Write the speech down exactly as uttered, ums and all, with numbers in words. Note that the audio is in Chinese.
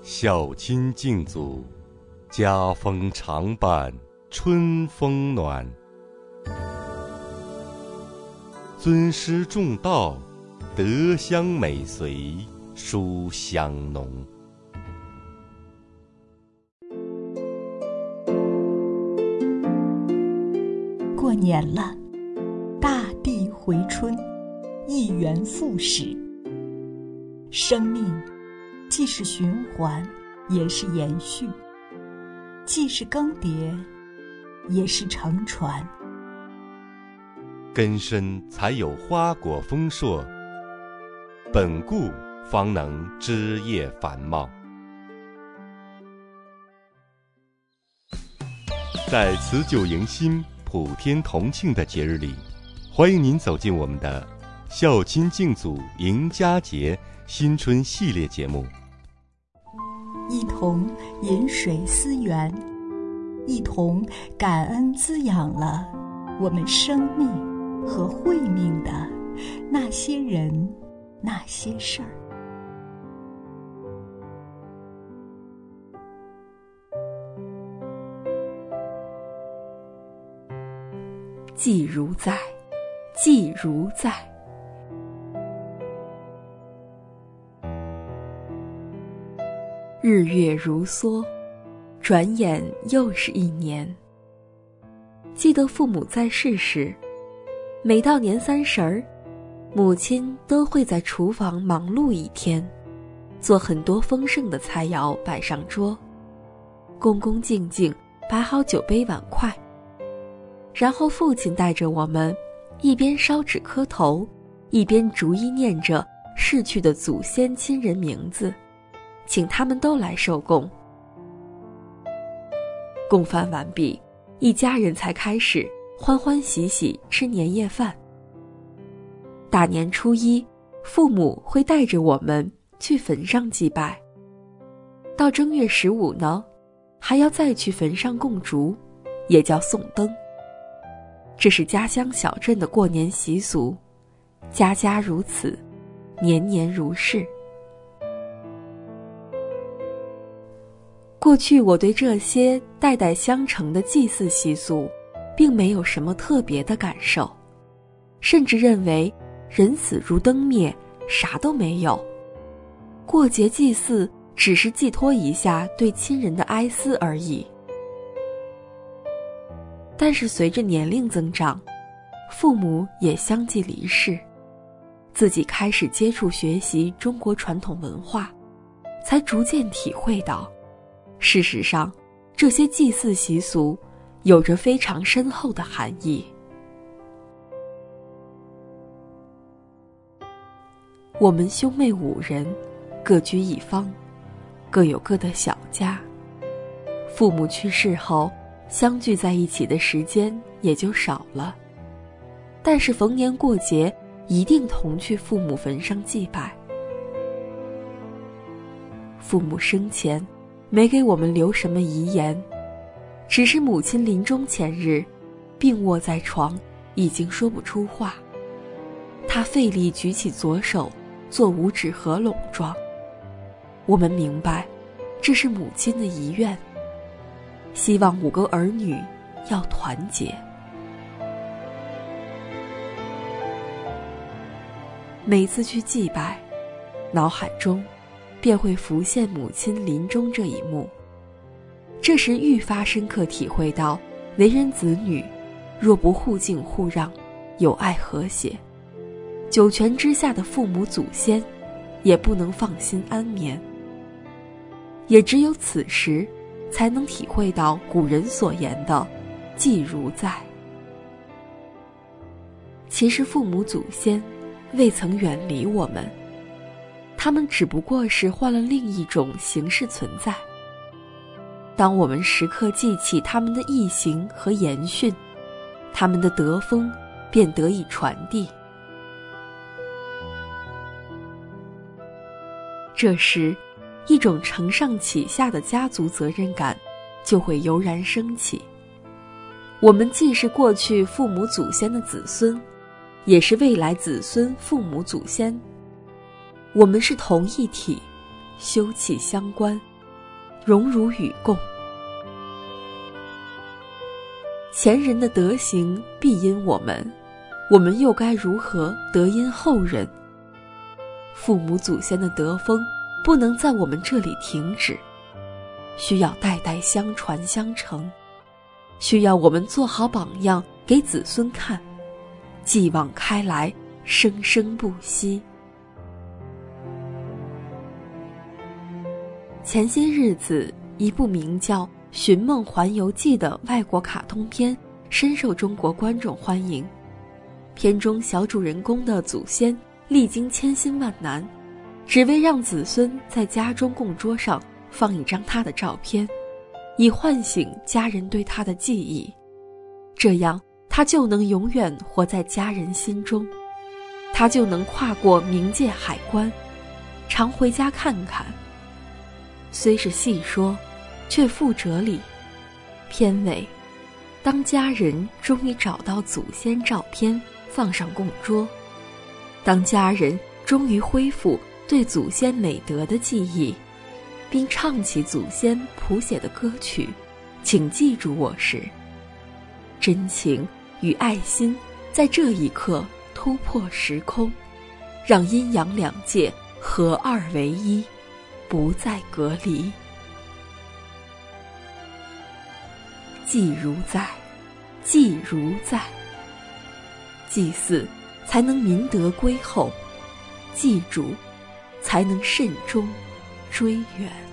孝亲敬祖，家风常伴春风暖。尊师重道，德香美随，书香浓。 过年了，大地回春，一元复始。生命既是循环，也是延续；既是更迭，也是承传。 根深才有花果丰硕，本固方能枝叶繁茂。在辞旧迎新、普天同庆的节日里，欢迎您走进我们的孝亲敬祖迎佳节新春系列节目， 一同饮水思源，一同感恩滋养了我们生命和慧命的那些人那些事儿。 既如在，既如在。日月如梭，转眼又是一年。记得父母在世时，每到年三十儿，母亲都会在厨房忙碌一天，做很多丰盛的菜肴摆上桌，恭恭敬敬摆好酒杯碗筷。然后父亲带着我们，一边烧纸磕头，一边逐一念着逝去的祖先亲人名字，请他们都来受供。供饭完毕，一家人才开始欢欢喜喜吃年夜饭。大年初一，父母会带着我们去坟上祭拜。到正月十五呢，还要再去坟上供烛，也叫送灯。这是家乡小镇的过年习俗，家家如此，年年如是。过去我对这些代代相承的祭祀习俗并没有什么特别的感受，甚至认为人死如灯灭，啥都没有。过节祭祀只是寄托一下对亲人的哀思而已。但是随着年龄增长，父母也相继离世，自己开始接触学习中国传统文化，才逐渐体会到，事实上这些祭祀习俗有着非常深厚的含义。我们兄妹五人，各居一方，各有各的小家。父母去世后，相聚在一起的时间也就少了，但是逢年过节一定同去父母坟上祭拜。父母生前没给我们留什么遗言，只是母亲临终前日病卧在床，已经说不出话。她费力举起左手做五指合拢状，我们明白这是母亲的遗愿，希望五个儿女要团结。每次去祭拜，脑海中便会浮现母亲临终这一幕。这时愈发深刻体会到，为人子女若不互敬互让，友爱和谐，九泉之下的父母祖先也不能放心安眠。也只有此时才能体会到古人所言的祭如在。其实父母祖先未曾远离我们，他们只不过是换了另一种形式存在。当我们时刻记起他们的义行和言训，他们的德风便得以传递。这时一种承上启下的家族责任感就会油然升起。我们既是过去父母祖先的子孙，也是未来子孙父母祖先。我们是同一体，休戚相关， 荣辱与共。前人的德行必因我们，我们又该如何得因后人？父母祖先的德风不能在我们这里停止，需要代代相传相承，需要我们做好榜样给子孙看，继往开来，生生不息。前些日子，一部名叫《寻梦环游记》的外国卡通片深受中国观众欢迎。片中小主人公的祖先历经千辛万难，只为让子孙在家中供桌上放一张他的照片，以唤醒家人对他的记忆，这样他就能永远活在家人心中，他就能跨过冥界海关，常回家看看。虽是细说，却富哲理。片尾，当家人终于找到祖先照片放上供桌，当家人终于恢复对祖先美德的记忆，并唱起祖先谱写的歌曲，请记住我时，真情与爱心在这一刻突破时空，让阴阳两界合二为一，不再隔离。祭如在，祭如在，祭祀才能民德归厚，祭主才能慎终追远。